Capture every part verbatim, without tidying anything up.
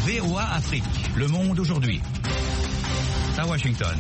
V O A Afrique, Le Monde aujourd'hui. À Washington.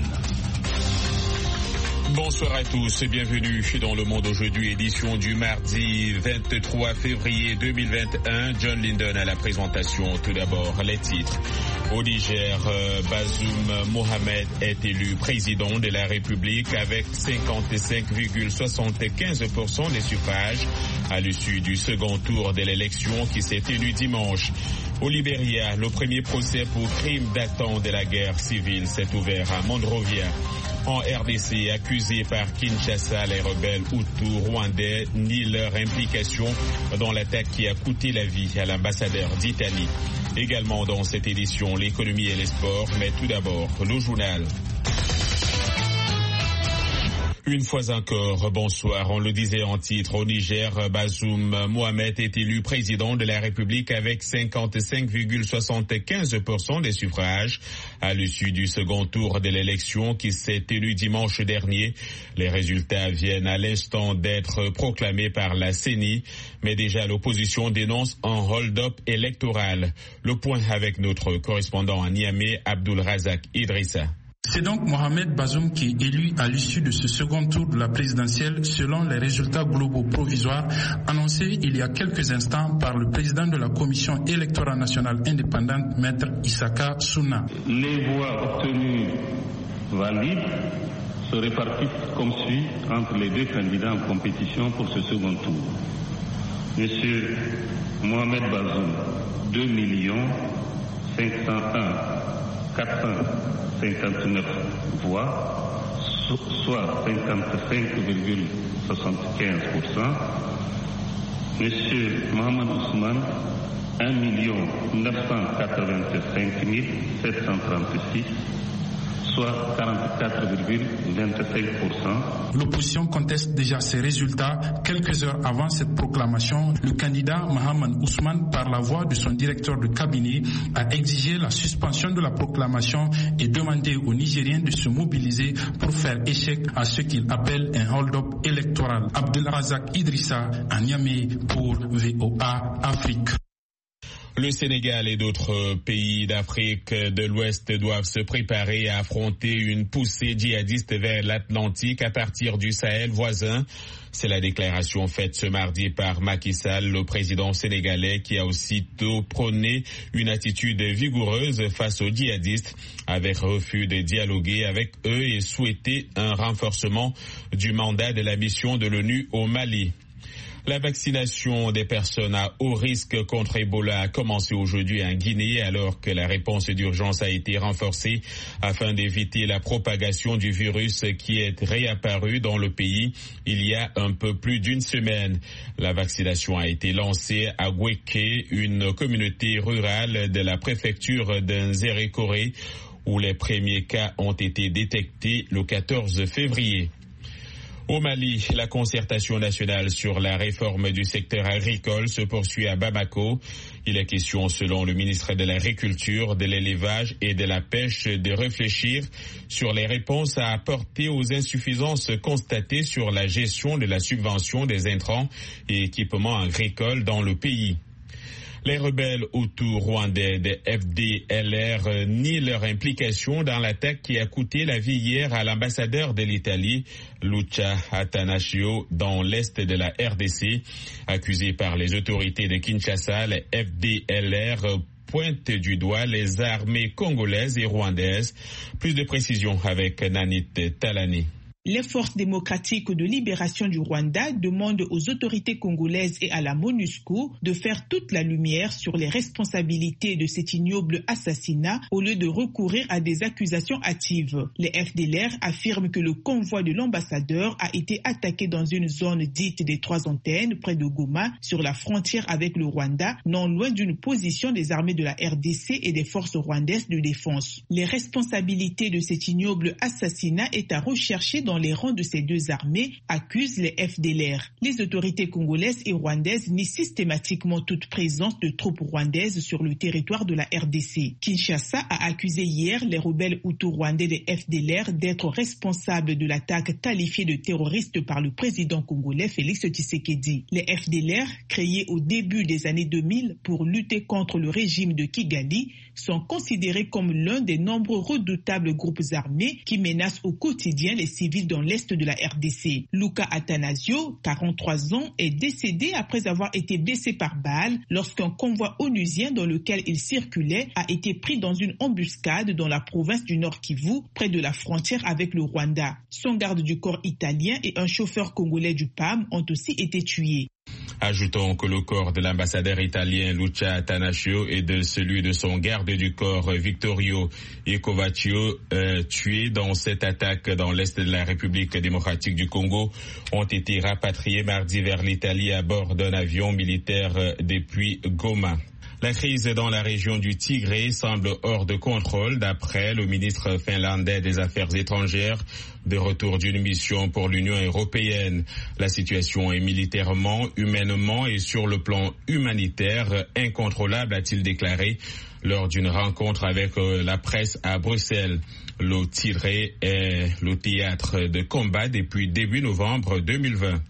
Bonsoir à tous et bienvenue dans Le Monde aujourd'hui, édition du mardi vingt-trois février deux mille vingt et un. John Linden à la présentation. Tout d'abord, les titres. Au Niger, Bazoum Mohamed est élu président de la République avec cinquante-cinq virgule soixante-quinze pour cent des suffrages à l'issue du second tour de l'élection qui s'est tenu dimanche. Au Libéria, le premier procès pour crime datant de la guerre civile s'est ouvert à Monrovia. En R D C, accusés par Kinshasa, les rebelles Hutus rwandais nient leur implication dans l'attaque qui a coûté la vie à l'ambassadeur d'Italie. Également dans cette édition, l'économie et les sports, mais tout d'abord, le journal. Une fois encore, bonsoir. On le disait en titre, au Niger, Bazoum Mohamed est élu président de la République avec cinquante-cinq virgule soixante-quinze pour cent des suffrages à l'issue du second tour de l'élection qui s'est tenu dimanche dernier. Les résultats viennent à l'instant d'être proclamés par la C E N I, mais déjà l'opposition dénonce un hold-up électoral. Le point avec notre correspondant à Niamey, Abdul Razak Idrissa. C'est donc Mohamed Bazoum qui est élu à l'issue de ce second tour de la présidentielle selon les résultats globaux provisoires annoncés il y a quelques instants par le président de la Commission électorale nationale indépendante, Maître Issaka Souna. Les voix obtenues valides se répartissent comme suit entre les deux candidats en compétition pour ce second tour. Monsieur Mohamed Bazoum, deux millions cinq cent un mille quatre cent cinquante-neuf voix, soit cinquante-cinq virgule soixante-quinze pour cent. Monsieur Mohamed Ousmane, un million neuf cent quatre-vingt-cinq mille sept cent trente-six, soit quarante-quatre virgule vingt-cinq pour cent. L'opposition conteste déjà ces résultats. Quelques heures avant cette proclamation, le candidat Mohamed Ousmane, par la voix de son directeur de cabinet, a exigé la suspension de la proclamation et demandé aux Nigériens de se mobiliser pour faire échec à ce qu'il appelle un hold-up électoral. Abdelrazak Idrissa à Niamey pour V O A Afrique. Le Sénégal et d'autres pays d'Afrique de l'Ouest doivent se préparer à affronter une poussée djihadiste vers l'Atlantique à partir du Sahel voisin. C'est la déclaration faite ce mardi par Macky Sall, le président sénégalais, qui a aussitôt prôné une attitude vigoureuse face aux djihadistes, avec refus de dialoguer avec eux et souhaité un renforcement du mandat de la mission de l'ONU au Mali. La vaccination des personnes à haut risque contre Ebola a commencé aujourd'hui en Guinée alors que la réponse d'urgence a été renforcée afin d'éviter la propagation du virus qui est réapparu dans le pays il y a un peu plus d'une semaine. La vaccination a été lancée à Gweke, une communauté rurale de la préfecture d'Nzérékoré où les premiers cas ont été détectés le quatorze février. Au Mali, la concertation nationale sur la réforme du secteur agricole se poursuit à Bamako. Il est question, selon le ministre de l'Agriculture, de l'élevage et de la pêche, de réfléchir sur les réponses à apporter aux insuffisances constatées sur la gestion de la subvention des intrants et équipements agricoles dans le pays. Les rebelles Hutus rwandais de F D L R nient leur implication dans l'attaque qui a coûté la vie hier à l'ambassadeur de l'Italie, Luca Attanasio, dans l'est de la R D C. Accusé par les autorités de Kinshasa, les F D L R pointent du doigt les armées congolaises et rwandaises. Plus de précisions avec Nanit Talani. Les forces démocratiques de libération du Rwanda demandent aux autorités congolaises et à la MONUSCO de faire toute la lumière sur les responsabilités de cet ignoble assassinat au lieu de recourir à des accusations hâtives. Les F D L R affirment que le convoi de l'ambassadeur a été attaqué dans une zone dite des Trois Antennes près de Goma sur la frontière avec le Rwanda, non loin d'une position des armées de la R D C et des forces rwandaises de défense. Les responsabilités de cet ignoble assassinat est à rechercher dans les rangs de ces deux armées, accusent les F D L R. Les autorités congolaises et rwandaises nient systématiquement toute présence de troupes rwandaises sur le territoire de la R D C. Kinshasa a accusé hier les rebelles hutus-rwandais des F D L R d'être responsables de l'attaque qualifiée de terroriste par le président congolais Félix Tshisekedi. Les F D L R, créés au début des années deux mille pour lutter contre le régime de Kigali, sont considérés comme l'un des nombreux redoutables groupes armés qui menacent au quotidien les civils dans l'est de la R D C. Luka Atanasio, quarante-trois ans, est décédé après avoir été blessé par balle lorsqu'un convoi onusien dans lequel il circulait a été pris dans une embuscade dans la province du Nord Kivu, près de la frontière avec le Rwanda. Son garde du corps italien et un chauffeur congolais du P A M ont aussi été tués. Ajoutons que le corps de l'ambassadeur italien Luca Atanasio et de celui de son garde du corps Vittorio Icovaccio, euh, tués dans cette attaque dans l'est de la République démocratique du Congo, ont été rapatriés mardi vers l'Italie à bord d'un avion militaire depuis Goma. La crise dans la région du Tigré semble hors de contrôle d'après le ministre finlandais des Affaires étrangères de retour d'une mission pour l'Union européenne. La situation est militairement, humainement et sur le plan humanitaire incontrôlable, a-t-il déclaré lors d'une rencontre avec la presse à Bruxelles. Le Tigré est le théâtre de combat depuis début novembre deux mille vingt.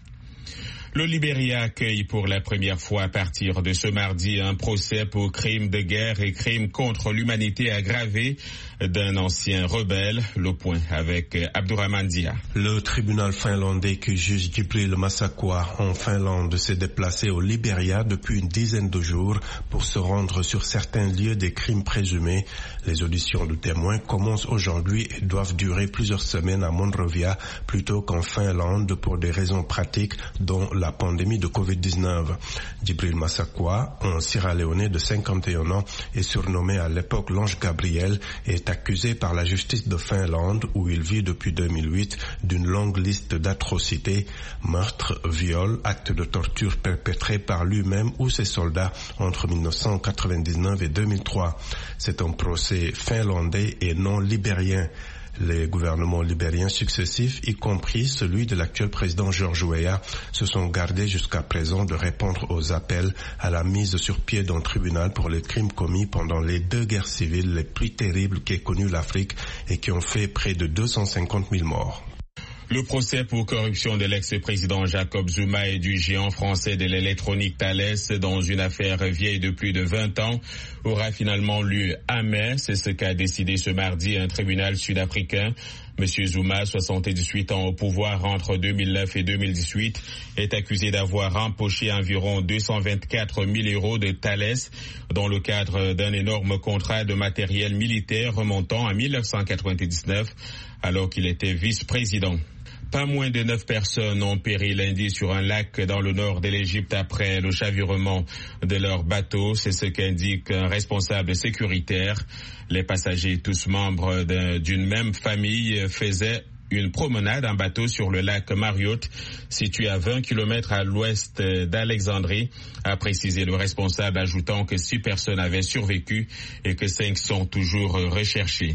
Le Libéria accueille pour la première fois à partir de ce mardi un procès pour crimes de guerre et crimes contre l'humanité aggravés d'un ancien rebelle. Le point avec Abdourahmane Dia. Le tribunal finlandais qui juge Djibril Massakwa en Finlande s'est déplacé au Libéria depuis une dizaine de jours pour se rendre sur certains lieux des crimes présumés. Les auditions de témoins commencent aujourd'hui et doivent durer plusieurs semaines à Monrovia plutôt qu'en Finlande pour des raisons pratiques dont la pandémie de covid dix-neuf. Djibril Massakwa, un Sierra-Léonais de cinquante et un ans, est surnommé à l'époque l'Ange Gabriel et est accusé par la justice de Finlande, où il vit depuis deux mille huit, d'une longue liste d'atrocités, meurtres, viols, actes de torture perpétrés par lui-même ou ses soldats entre mille neuf cent quatre-vingt-dix-neuf et deux mille trois. C'est un procès finlandais et non libérien. Les gouvernements libériens successifs, y compris celui de l'actuel président George Weah, se sont gardés jusqu'à présent de répondre aux appels à la mise sur pied d'un tribunal pour les crimes commis pendant les deux guerres civiles les plus terribles qu'ait connues l'Afrique et qui ont fait près de deux cent cinquante mille morts. Le procès pour corruption de l'ex-président Jacob Zuma et du géant français de l'électronique Thales dans une affaire vieille de plus de vingt ans aura finalement lieu à mai. C'est ce qu'a décidé ce mardi un tribunal sud-africain. Monsieur Zuma, soixante-dix-huit ans au pouvoir entre deux mille neuf et deux mille dix-huit, est accusé d'avoir empoché environ deux cent vingt-quatre mille euros de Thales dans le cadre d'un énorme contrat de matériel militaire remontant à mille neuf cent quatre-vingt-dix-neuf alors qu'il était vice-président. Pas moins de neuf personnes ont péri lundi sur un lac dans le nord de l'Égypte après le chavirement de leur bateau. C'est ce qu'indique un responsable sécuritaire. Les passagers, tous membres d'une même famille, faisaient une promenade en bateau sur le lac Mariotte, situé à vingt kilomètres à l'ouest d'Alexandrie, a précisé le responsable, ajoutant que six personnes avaient survécu et que cinq sont toujours recherchées.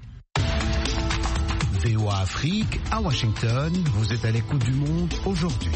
V O A Afrique, à Washington, vous êtes à l'écoute du monde aujourd'hui.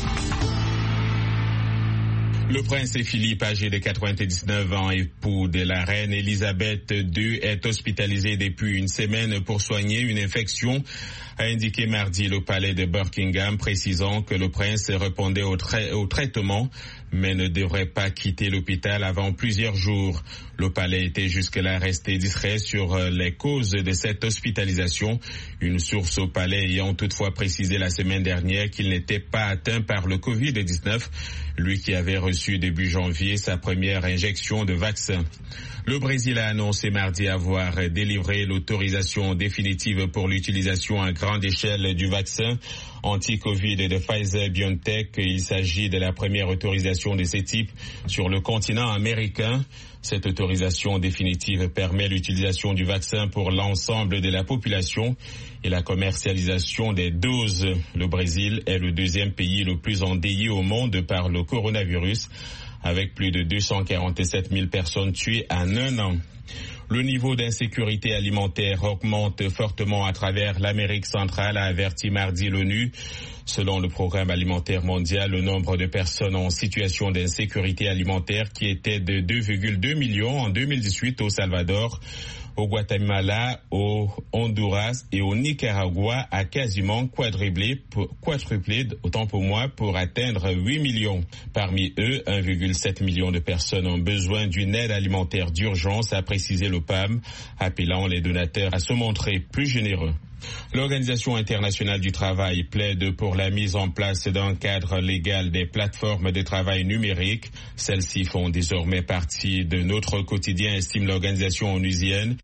Le prince Philippe, âgé de quatre-vingt-dix-neuf ans, époux de la reine Elisabeth deux, est hospitalisé depuis une semaine pour soigner une infection, a indiqué mardi le palais de Buckingham, précisant que le prince répondait au, tra- au traitement, mais ne devrait pas quitter l'hôpital avant plusieurs jours. Le palais était jusque-là resté discret sur les causes de cette hospitalisation, une source au palais ayant toutefois précisé la semaine dernière qu'il n'était pas atteint par le covid dix-neuf, lui qui avait reçu début janvier sa première injection de vaccin. Le Brésil a annoncé mardi avoir délivré l'autorisation définitive pour l'utilisation à grande échelle du vaccin anti-Covid de Pfizer-BioNTech. Il s'agit de la première autorisation de ce type sur le continent américain. Cette autorisation définitive permet l'utilisation du vaccin pour l'ensemble de la population et la commercialisation des doses. Le Brésil est le deuxième pays le plus endeuillé au monde par le coronavirus, avec plus de deux cent quarante-sept mille personnes tuées en un an. Le niveau d'insécurité alimentaire augmente fortement à travers l'Amérique centrale, a averti mardi l'ONU. Selon le Programme alimentaire mondial, le nombre de personnes en situation d'insécurité alimentaire qui était de deux virgule deux millions en deux mille dix-huit au Salvador, au Guatemala, au Honduras et au Nicaragua a quasiment quadruplé, quadruplé, autant pour moi, pour atteindre huit millions. Parmi eux, un virgule sept million de personnes ont besoin d'une aide alimentaire d'urgence, a précisé l'O P A M, appelant les donateurs à se montrer plus généreux. L'Organisation internationale du travail plaide pour la mise en place d'un cadre légal des plateformes de travail numériques. Celles-ci font désormais partie de notre quotidien, estime l'organisation onusienne.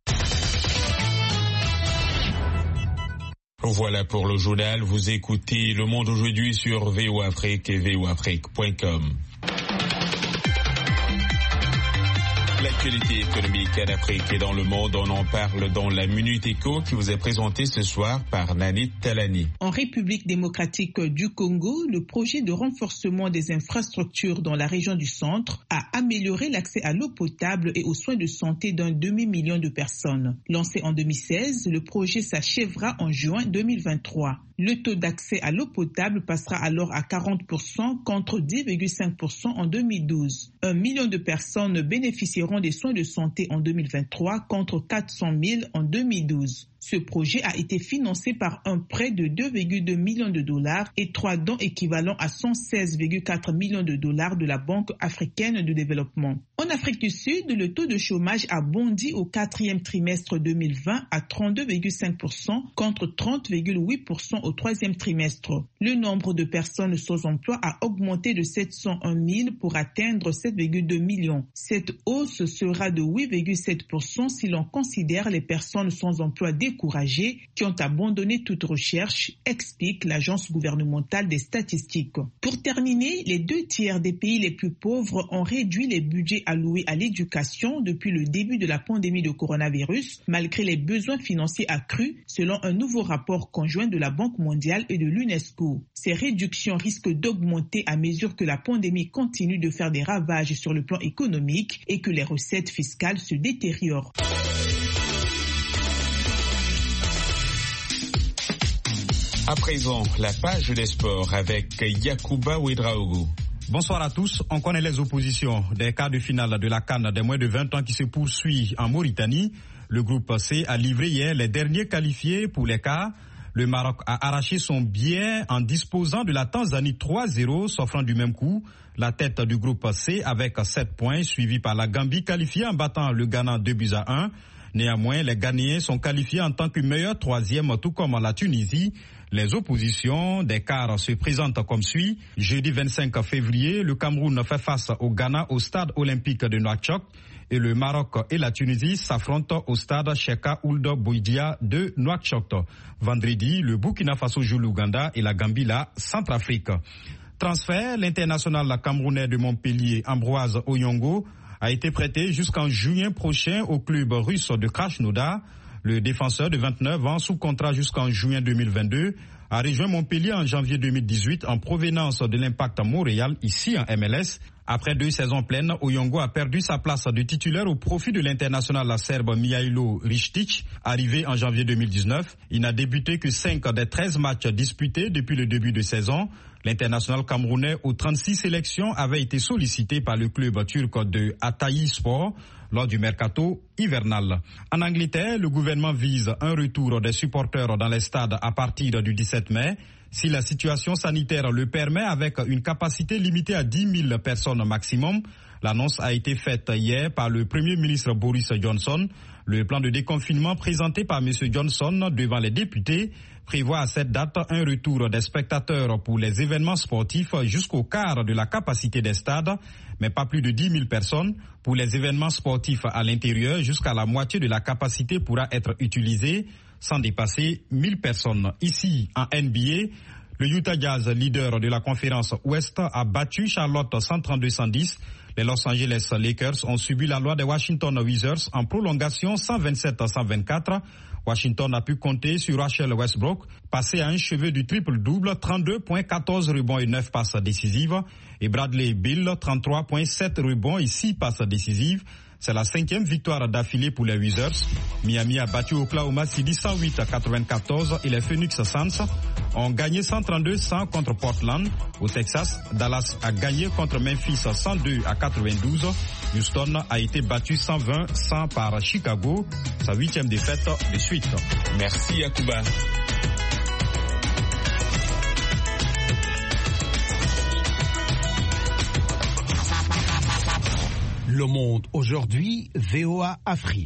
Voilà pour le journal. Vous écoutez Le Monde aujourd'hui sur V O Afrique et v o afrique point com. L'actualité économique en Afrique et dans le monde, on en parle dans la Minute Éco qui vous est présentée ce soir par Nanit Talani. En République démocratique du Congo, le projet de renforcement des infrastructures dans la région du centre a amélioré l'accès à l'eau potable et aux soins de santé d'un demi-million de personnes. Lancé en deux mille seize, le projet s'achèvera en juin deux mille vingt-trois. Le taux d'accès à l'eau potable passera alors à quarante pour cent contre dix virgule cinq pour cent en deux mille douze. Un million de personnes bénéficieront des soins de santé en deux mille vingt-trois contre quatre cent mille en deux mille douze. Ce projet a été financé par un prêt de deux virgule deux millions de dollars et trois dons équivalents à cent seize virgule quatre millions de dollars de la Banque africaine de développement. En Afrique du Sud, le taux de chômage a bondi au quatrième trimestre deux mille vingt à trente-deux virgule cinq pour cent contre trente virgule huit pour cent au troisième trimestre. Le nombre de personnes sans emploi a augmenté de sept cent un mille pour atteindre sept virgule deux millions. Cette hausse sera de huit virgule sept pour cent si l'on considère les personnes sans emploi découragées qui ont abandonné toute recherche, explique l'agence gouvernementale des statistiques. Pour terminer, les deux tiers des pays les plus pauvres ont réduit les budgets alloués à l'éducation depuis le début de la pandémie de coronavirus, malgré les besoins financiers accrus, selon un nouveau rapport conjoint de la Banque mondiale et de l'UNESCO. Ces réductions risquent d'augmenter à mesure que la pandémie continue de faire des ravages sur le plan économique et que les recettes fiscales se détériorent. À présent, la page des sports avec Yacouba Ouedraogo. Bonsoir à tous. On connaît les oppositions des quarts de finale de la CAN des moins de vingt ans qui se poursuit en Mauritanie. Le groupe C a livré hier les derniers qualifiés pour les quarts. Le Maroc a arraché son billet en disposant de la Tanzanie trois zéro, s'offrant du même coup la tête du groupe C avec sept points, suivi par la Gambie qualifiée en battant le Ghana deux buts à un. Néanmoins, les Ghanéens sont qualifiés en tant que meilleur troisième, tout comme la Tunisie. Les oppositions des quarts se présentent comme suit. Jeudi vingt-cinq février, le Cameroun fait face au Ghana au stade olympique de Nouakchott et le Maroc et la Tunisie s'affrontent au stade Cheikh Ould Bouidia de Nouakchott. Vendredi, le Burkina Faso joue l'Ouganda et la Gambie la Centrafrique. Transfert, l'international camerounais de Montpellier, Ambroise Oyongo, a été prêté jusqu'en juin prochain au club russe de Krasnodar. Le défenseur de vingt-neuf ans, sous contrat jusqu'en juin deux mille vingt-deux, a rejoint Montpellier en janvier deux mille dix-huit en provenance de l'Impact Montréal, ici en M L S. Après deux saisons pleines, Oyongo a perdu sa place de titulaire au profit de l'international serbe Mihailo Rištic, arrivé en janvier deux mille dix-neuf. Il n'a débuté que cinq des treize matchs disputés depuis le début de saison. L'international camerounais aux trente-six sélections avait été sollicité par le club turc de Hatay Sport lors du mercato hivernal. En Angleterre, le gouvernement vise un retour des supporters dans les stades à partir du dix-sept mai. Si la situation sanitaire le permet, avec une capacité limitée à dix mille personnes maximum. L'annonce a été faite hier par le Premier ministre Boris Johnson. Le plan de déconfinement présenté par M. Johnson devant les députés prévoit à cette date un retour des spectateurs pour les événements sportifs jusqu'au quart de la capacité des stades, mais pas plus de dix mille personnes. Pour les événements sportifs à l'intérieur, jusqu'à la moitié de la capacité pourra être utilisée sans dépasser mille personnes. Ici, en N B A, le Utah Jazz, leader de la conférence Ouest, a battu Charlotte cent trente-deux à cent dix. Les Los Angeles Lakers ont subi la loi des Washington Wizards en prolongation cent vingt-sept à cent vingt-quatre. Washington a pu compter sur Russell Westbrook, passé à un chevet du triple-double, trente-deux points, quatorze rebonds et neuf passes décisives, et Bradley Beal, trente-trois points, sept rebonds et six passes décisives. C'est la cinquième victoire d'affilée pour les Wizards. Miami a battu Oklahoma City cent huit à quatre-vingt-quatorze et les Phoenix Suns ont gagné cent trente-deux cent contre Portland. Au Texas, Dallas a gagné contre Memphis cent deux à quatre-vingt-douze. Houston a été battu cent vingt cent par Chicago, sa huitième défaite de suite. Merci Yacouba. Le Monde aujourd'hui, V O A Afrique.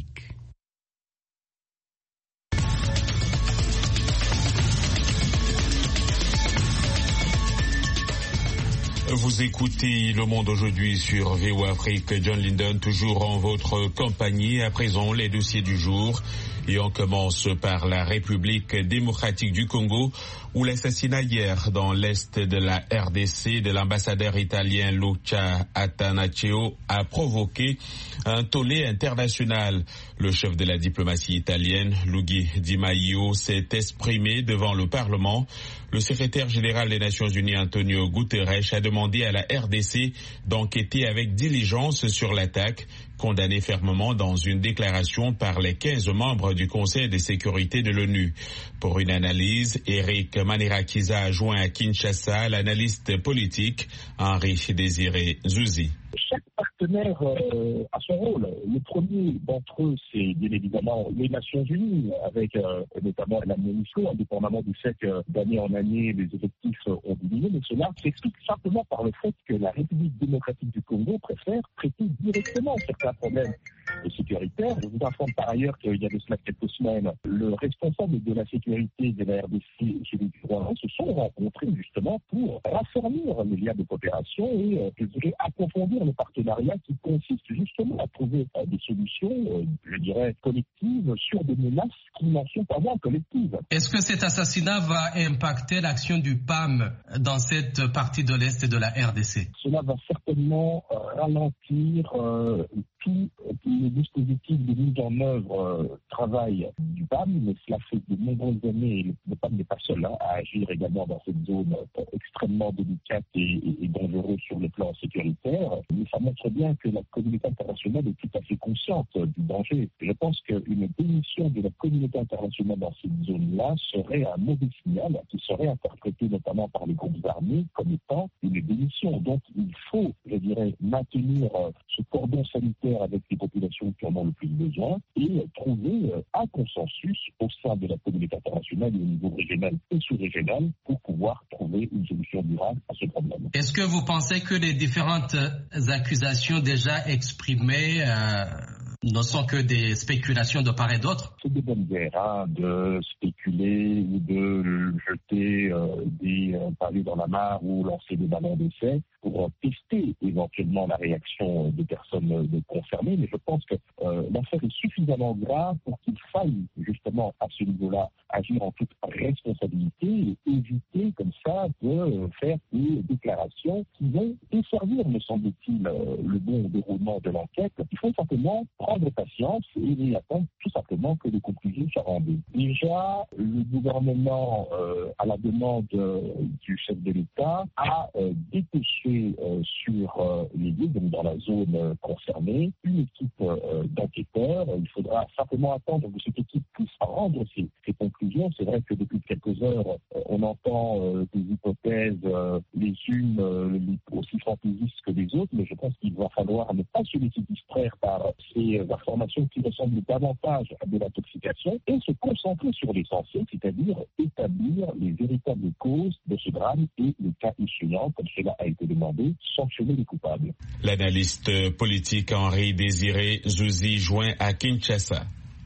Vous écoutez Le Monde aujourd'hui sur V O A Afrique. John Linden, toujours en votre compagnie. À présent, les dossiers du jour. Et on commence par la République démocratique du Congo, où l'assassinat hier dans l'est de la R D C de l'ambassadeur italien Luca Attanasio a provoqué un tollé international. Le chef de la diplomatie italienne, Luigi Di Maio, s'est exprimé devant le Parlement. Le secrétaire général des Nations Unies, Antonio Guterres, a demandé à la R D C d'enquêter avec diligence sur l'attaque, condamné fermement dans une déclaration par les quinze membres du Conseil de sécurité de l'ONU. Pour une analyse, Eric Manirakiza a joint à Kinshasa l'analyste politique Henri Désiré Zouzi. Chaque partenaire euh, a son rôle. Le premier d'entre eux, c'est bien évidemment les Nations Unies, avec euh, notamment la MONUSCO, indépendamment du fait que d'année en année, les effectifs ont diminué. Mais cela s'explique simplement par le fait que la République démocratique du Congo préfère traiter directement certains problèmes sécuritaires. Je vous informe par ailleurs qu'il y a de cela quelques semaines, le responsable de la sécurité de la R D C et celui du Rwanda se sont rencontrés justement pour raffermir les liens de coopération et, euh, je dirais, approfondir le partenariat qui consiste justement à trouver euh, des solutions, euh, je dirais, collectives sur des menaces qui n'en sont pas moins collectives. Est-ce que cet assassinat va impacter l'action du P A M dans cette partie de l'Est de la R D C? Cela va certainement euh, ralentir euh, tout, tout le dispositif de mise en œuvre euh, travail du P A M, mais cela fait de nombreuses années, et le P A M n'est pas seul hein, à agir également dans cette zone euh, extrêmement délicate et, et, et dangereuse sur le plan sécuritaire. Mais ça montre bien que la communauté internationale est tout à fait consciente euh, du danger. Je pense qu'une démission de la communauté internationale dans cette zone-là serait un mauvais signal qui serait interprété notamment par les groupes armés comme étant une démission. Donc il faut, je dirais, maintenir euh, ce cordon sanitaire avec les populations qui en ont le plus besoin et trouver euh, un consensus au sein de la communauté internationale et au niveau régional et sous-régional pour pouvoir trouver une solution durable à ce problème. Est-ce que vous pensez que les différentes accusations déjà exprimées euh, ne sont que des spéculations de part et d'autre? C'est des bonnes guerres, hein, de spéculer ou de jeter euh, des euh, pavés dans la mare ou lancer des ballons d'essai pour euh, tester éventuellement la réaction des personnes euh, concernées. Mais je pense que euh, l'affaire est suffisamment grave pour qu'il faille justement à ce niveau-là agir en toute responsabilité et éviter comme ça de euh, faire des déclarations qui vont desservir, me semble-t-il, euh, le bon déroulement de l'enquête. Il faut simplement prendre patience et attendre tout simplement que les conclusions soient rendues. Déjà, le gouvernement, euh, à la demande euh, du chef de l'État, a euh, dépêché euh, sur euh, les lieux, donc dans la zone euh, concernée, une équipe euh, d'enquêteurs. Il faudra simplement attendre que cette équipe puisse rendre ses, ses conclusions. C'est vrai que depuis quelques heures, euh, on entend euh, des hypothèses, euh, les unes euh, aussi fantaisistes que les autres, mais je pense qu'il va falloir ne pas se laisser distraire par ces euh, informations qui ressemblent davantage à de l'intoxication et se concentrer sur l'essentiel, c'est-à-dire établir les véritables causes de ce drame et, le cas échéant, comme cela a été demandé, sanctionner les coupables. L'analyste politique Henri Désiré Zouzi joint à Kinshasa.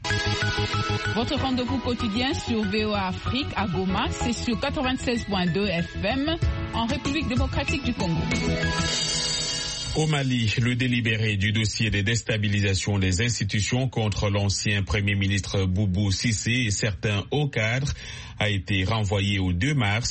Votre rendez-vous quotidien sur V O A Afrique à Goma, c'est sur quatre-vingt-seize point deux F M en République démocratique du Congo. Au Mali, le délibéré du dossier de déstabilisation des institutions contre l'ancien Premier ministre Boubou Cissé et certains hauts cadres a été renvoyé au deux mars.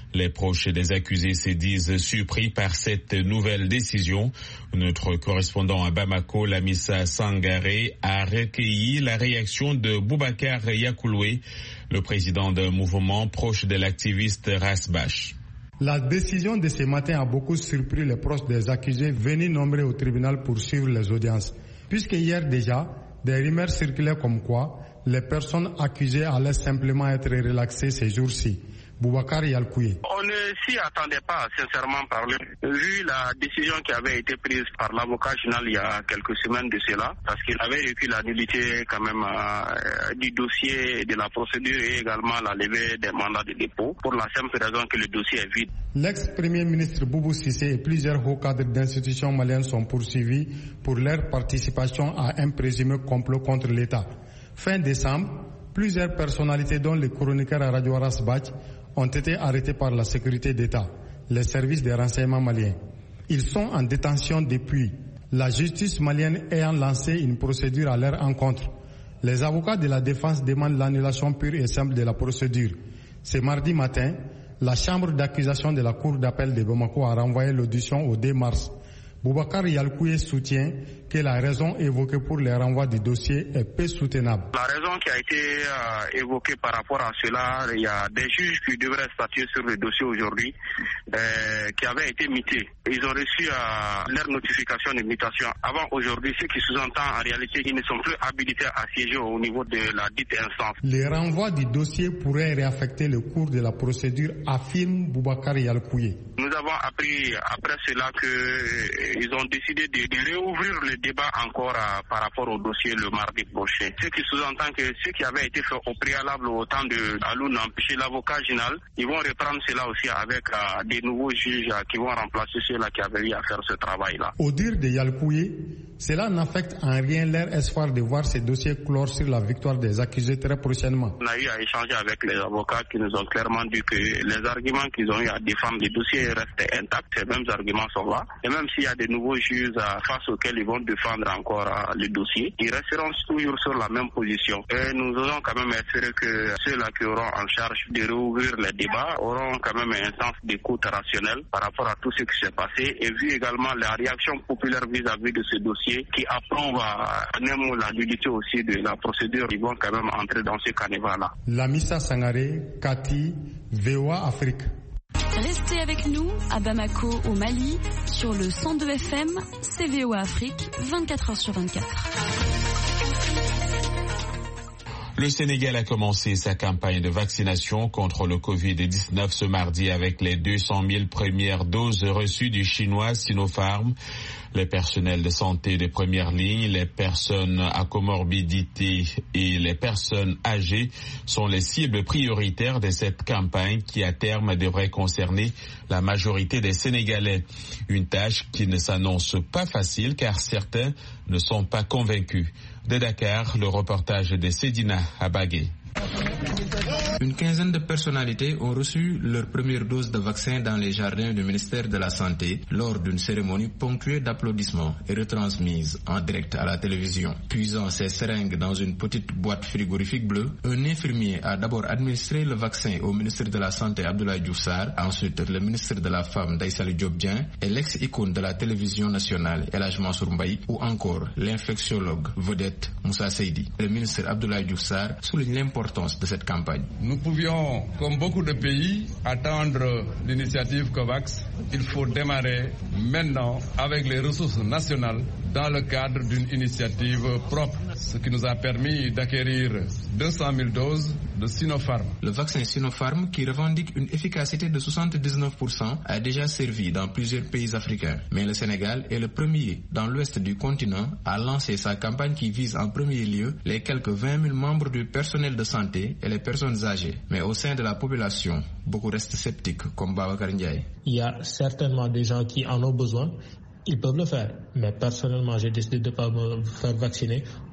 Les proches des accusés se disent surpris par cette nouvelle décision. Notre correspondant à Bamako, Lamissa Sangaré, a recueilli la réaction de Boubacar Yakouloué, le président d'un mouvement proche de l'activiste Rasbach. La décision de ce matin a beaucoup surpris les proches des accusés venus nombreux au tribunal pour suivre les audiences. Puisque hier déjà, des rumeurs circulaient comme quoi les personnes accusées allaient simplement être relaxées ces jours-ci. Boubacar Yalkouye. On ne s'y attendait pas, sincèrement parlé, vu la décision qui avait été prise par l'avocat général il y a quelques semaines de cela, parce qu'il avait requis la nullité quand même euh, du dossier de la procédure et également la levée des mandats de dépôt, pour la simple raison que le dossier est vide. L'ex-premier ministre Boubou Cissé et plusieurs hauts cadres d'institutions maliennes sont poursuivis pour leur participation à un présumé complot contre l'État. Fin décembre, plusieurs personnalités dont les chroniqueurs à Radio Rasbach ont été arrêtés par la sécurité d'État, les services des renseignements maliens. Ils sont en détention depuis, la justice malienne ayant lancé une procédure à leur encontre. Les avocats de la défense demandent l'annulation pure et simple de la procédure. Ce mardi matin, la chambre d'accusation de la cour d'appel de Bamako a renvoyé l'audition au deux mars. Boubacar Yalkouye soutient que la raison évoquée pour le renvoi du dossier est peu soutenable. La raison qui a été euh, évoquée par rapport à cela, il y a des juges qui devraient statuer sur le dossier aujourd'hui, euh, qui avaient été mutés. Ils ont reçu euh, leur notification de mutation avant aujourd'hui, ce qui sous-entend en réalité qu'ils ne sont plus habilités à siéger au niveau de la dite instance. Le renvoi du dossier pourrait réaffecter le cours de la procédure, affirme Boubacar Yalkouye. Nous avons appris après cela que euh, ils ont décidé de, de réouvrir le débat encore à, par rapport au dossier le mardi prochain. Ce qui sous-entend que ce qui avait été fait au préalable au temps de Alou Nampché, l'avocat général, ils vont reprendre cela aussi avec euh, des nouveaux juges euh, qui vont remplacer ceux-là qui avaient eu à faire ce travail-là. Au dire de Yalkouye, cela n'affecte en rien leur espoir de voir ces dossiers clore sur la victoire des accusés très prochainement. On a eu à échanger avec les avocats qui nous ont clairement dit que les arguments qu'ils ont eu à défendre les dossiers restent intacts. Ces mêmes arguments sont là. Et même s'il y a des nouveaux juges euh, face auxquels ils vont défendre encore euh, le dossier, ils resteront toujours sur la même position. Et nous allons quand même espérer que ceux-là qui auront en charge de réouvrir les débats auront quand même un sens d'écoute rationnelle par rapport à tout ce qui s'est passé, et vu également la réaction populaire vis-à-vis de ce dossier qui approuve à Nemo la nullité aussi de la procédure, ils vont quand même entrer dans ce carnaval-là. Lamissa Sangaré, Cathy, V O A Afrique. Restez avec nous à Bamako au Mali sur le cent deux F M, C V O A Afrique, vingt-quatre heures sur vingt-quatre. Le Sénégal a commencé sa campagne de vaccination contre le covid dix-neuf ce mardi avec les deux cent mille premières doses reçues du chinois Sinopharm. Les personnels de santé de première ligne, les personnes à comorbidité et les personnes âgées sont les cibles prioritaires de cette campagne qui à terme devrait concerner la majorité des Sénégalais. Une tâche qui ne s'annonce pas facile car certains ne sont pas convaincus. De Dakar, le reportage de Sedina Abagué. Une quinzaine de personnalités ont reçu leur première dose de vaccin dans les jardins du ministère de la Santé lors d'une cérémonie ponctuée d'applaudissements et retransmise en direct à la télévision. Puisant ses seringues dans une petite boîte frigorifique bleue, un infirmier a d'abord administré le vaccin au ministre de la Santé Abdoulaye Diouf Sarr, ensuite le ministre de la Femme Daïssaly Diop Dieng et l'ex-icône de la télévision nationale El Hadj Mansour Mbaye, ou encore l'infectiologue vedette Moussa Seydi. Le ministre Abdoulaye Diouf Sarr souligne l'importance de cette campagne. Nous pouvions, comme beaucoup de pays, attendre l'initiative COVAX. Il faut démarrer maintenant avec les ressources nationales dans le cadre d'une initiative propre, ce qui nous a permis d'acquérir deux cent mille doses de Sinopharm. Le vaccin Sinopharm, qui revendique une efficacité de soixante-dix-neuf pour cent, a déjà servi dans plusieurs pays africains. Mais le Sénégal est le premier dans l'ouest du continent à lancer sa campagne qui vise en premier lieu les quelques vingt mille membres du personnel de santé et les personnes âgées. Mais au sein de la population, beaucoup restent sceptiques, comme Babacar Ndiaye. Il y a certainement des gens qui en ont besoin. Ils peuvent le faire, mais personnellement, j'ai décidé de ne pas me faire vacciner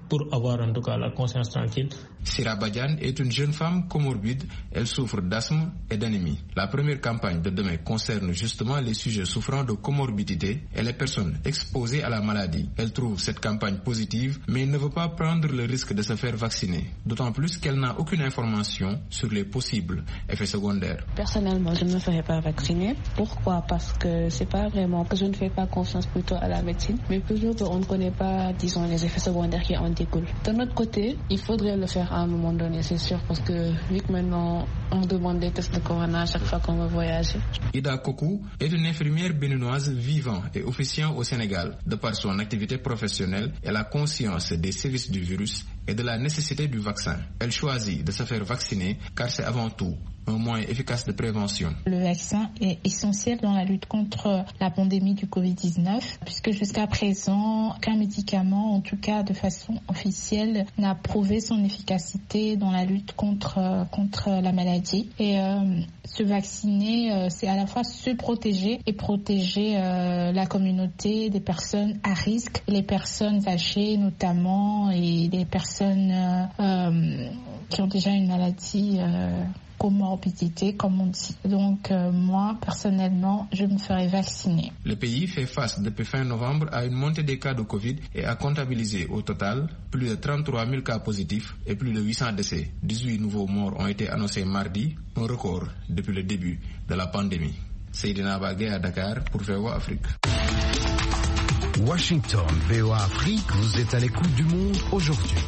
pour avoir en tout cas la conscience tranquille. Sira Badiane est une jeune femme comorbide. Elle souffre d'asthme et d'anémie. La première campagne de demain concerne justement les sujets souffrant de comorbidité et les personnes exposées à la maladie. Elle trouve cette campagne positive, mais ne veut pas prendre le risque de se faire vacciner. D'autant plus qu'elle n'a aucune information sur les possibles effets secondaires. Personnellement, je ne me ferai pas vacciner. Pourquoi? Parce que c'est pas vraiment que je ne fais pas confiance plutôt à la médecine, mais plutôt qu'on ne connaît pas, disons, les effets secondaires qui en découlent. D'un autre côté, il faudrait le faire à un moment donné, c'est sûr, parce que vu que maintenant on demande des tests de corona à chaque fois qu'on veut voyager. Ida Kokou est une infirmière béninoise vivant et officiant au Sénégal. De par son activité professionnelle, elle a conscience des sévices du virus et de la nécessité du vaccin. Elle choisit de se faire vacciner car c'est avant tout un moyen efficace de prévention. Le vaccin est essentiel dans la lutte contre la pandémie du covid dix-neuf, puisque jusqu'à présent, aucun médicament, en tout cas de façon officielle, n'a prouvé son efficacité dans la lutte contre, contre la maladie. Et euh, se vacciner, euh, c'est à la fois se protéger et protéger euh, la communauté des personnes à risque, les personnes âgées notamment, et les personnes euh, euh, qui ont déjà une maladie euh, comorbidité, comme on dit. Donc euh, moi, personnellement, je me ferai vacciner. Le pays fait face depuis fin novembre à une montée des cas de Covid et a comptabilisé au total plus de trente-trois mille cas positifs et plus de huit cents décès. dix-huit nouveaux morts ont été annoncés mardi, un record depuis le début de la pandémie. Seydina Bagay à Dakar pour V O A Afrique. Washington, V O A Afrique, vous êtes à l'écoute du monde aujourd'hui.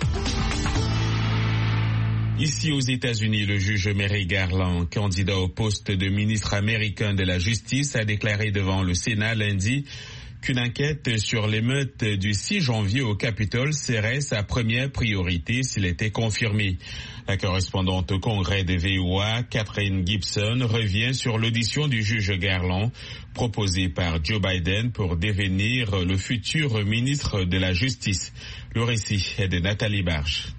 Ici aux États-Unis, le juge Merrick Garland, candidat au poste de ministre américain de la Justice, a déclaré devant le Sénat lundi qu'une enquête sur l'émeute du six janvier au Capitole serait sa première priorité s'il était confirmé. La correspondante au Congrès de V O A, Catherine Gibson, revient sur l'audition du juge Garland proposée par Joe Biden pour devenir le futur ministre de la Justice. Le récit est de Nathalie Barge.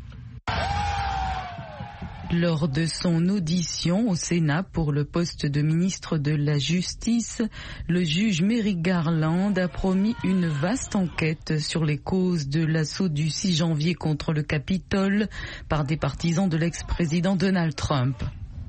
Lors de son audition au Sénat pour le poste de ministre de la Justice, le juge Merrick Garland a promis une vaste enquête sur les causes de l'assaut du six janvier contre le Capitole par des partisans de l'ex-président Donald Trump.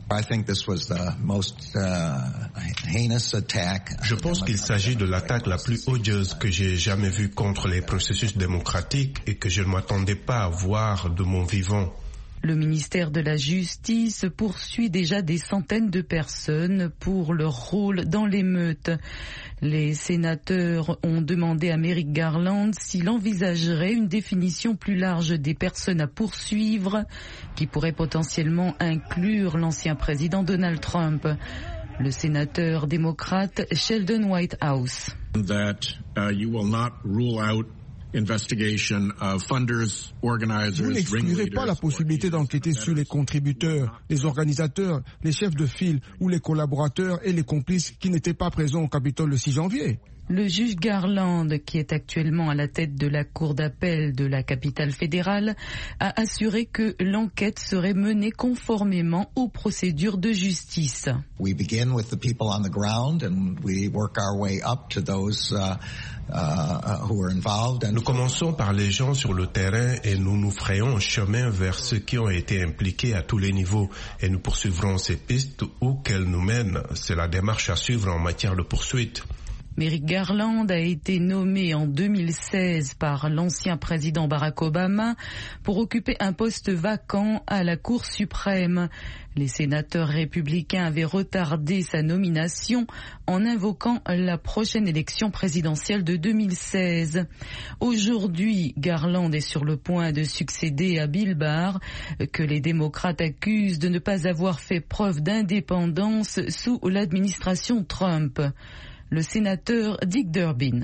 Je pense qu'il s'agit de l'attaque la plus odieuse que j'ai jamais vue contre les processus démocratiques et que je ne m'attendais pas à voir de mon vivant. Le ministère de la Justice poursuit déjà des centaines de personnes pour leur rôle dans l'émeute. Les sénateurs ont demandé à Merrick Garland s'il envisagerait une définition plus large des personnes à poursuivre, qui pourrait potentiellement inclure l'ancien président Donald Trump. Le sénateur démocrate Sheldon Whitehouse. That, uh, you will not rule out investigation of funders, organizers, Vous n'exclurez pas la possibilité d'enquêter sur les contributeurs, les organisateurs, les chefs de file ou les collaborateurs et les complices qui n'étaient pas présents au Capitole le six janvier. Le juge Garland, qui est actuellement à la tête de la cour d'appel de la capitale fédérale, a assuré que l'enquête serait menée conformément aux procédures de justice. We begin with the people on the ground and we work our way up to those uh, uh, who are involved. Nous commençons par les gens sur le terrain et nous nous frayons un chemin vers ceux qui ont été impliqués à tous les niveaux et nous poursuivrons ces pistes où qu'elles nous mènent. C'est la démarche à suivre en matière de poursuite. Merrick Garland a été nommé en deux mille seize par l'ancien président Barack Obama pour occuper un poste vacant à la Cour suprême. Les sénateurs républicains avaient retardé sa nomination en invoquant la prochaine élection présidentielle de deux mille seize. Aujourd'hui, Garland est sur le point de succéder à Bill Barr, que les démocrates accusent de ne pas avoir fait preuve d'indépendance sous l'administration Trump. Le sénateur Dick Durbin.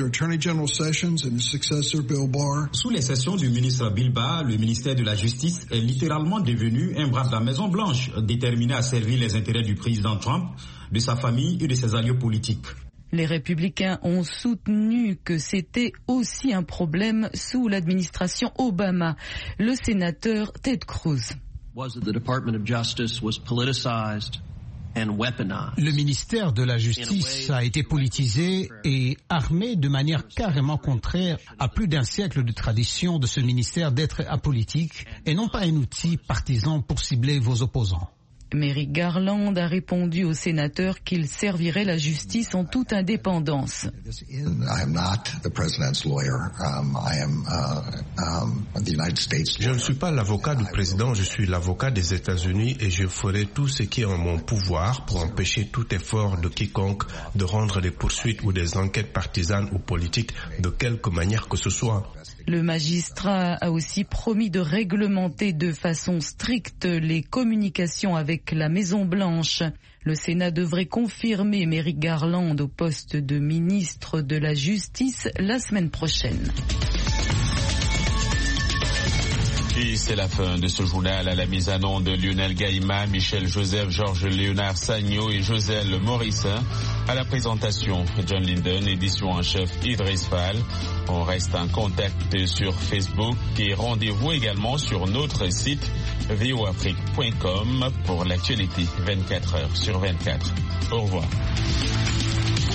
Sous les sessions du ministre Bill Barr, le ministère de la Justice est littéralement devenu un bras de la Maison-Blanche, déterminé à servir les intérêts du président Trump, de sa famille et de ses alliés politiques. Les républicains ont soutenu que c'était aussi un problème sous l'administration Obama. Le sénateur Ted Cruz. Was it the Department of Justice was politicized? Le ministère de la Justice a été politisé et armé de manière carrément contraire à plus d'un siècle de tradition de ce ministère d'être apolitique et non pas un outil partisan pour cibler vos opposants. Merrick Garland a répondu aux sénateurs qu'il servirait la justice en toute indépendance. Je ne suis pas l'avocat du président, je suis l'avocat des États-Unis et je ferai tout ce qui est en mon pouvoir pour empêcher tout effort de quiconque de rendre des poursuites ou des enquêtes partisanes ou politiques de quelque manière que ce soit. Le magistrat a aussi promis de réglementer de façon stricte les communications avec la Maison-Blanche. Le Sénat devrait confirmer Merrick Garland au poste de ministre de la Justice la semaine prochaine. Et c'est la fin de ce journal. À la mise en onde de Lionel Gaïma, Michel Joseph, Georges Léonard Sagno et Joselle Morissin. À la présentation, John Linden, édition en chef Idriss Fall. On reste en contact sur Facebook et rendez-vous également sur notre site v o afrique point com pour l'actualité vingt-quatre heures sur vingt-quatre. Au revoir.